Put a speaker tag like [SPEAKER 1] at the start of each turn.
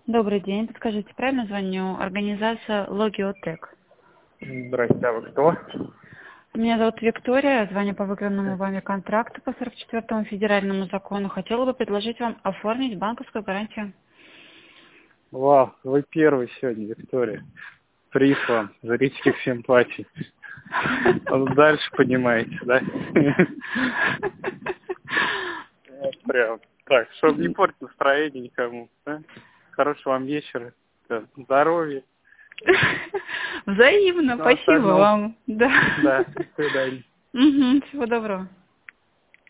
[SPEAKER 1] Добрый день. Подскажите, правильно звоню? Организация Логиотек.
[SPEAKER 2] Здрасте, а вы кто?
[SPEAKER 1] Меня зовут Виктория, звоню по выигранному вами контракту по 44-му федеральному закону. Хотела бы предложить вам оформить банковскую гарантию.
[SPEAKER 2] Вау, вы первый сегодня, Виктория. Приз вам, зрительских симпатий. Дальше понимаете, да? Вот прям. Так, чтобы не портить настроение никому. Да? Хорошего вам вечера. Да, здоровья.
[SPEAKER 1] Взаимно,
[SPEAKER 2] Ну,
[SPEAKER 1] спасибо
[SPEAKER 2] остальное.
[SPEAKER 1] вам. Да.
[SPEAKER 2] Да, до свидания.
[SPEAKER 1] Всего доброго.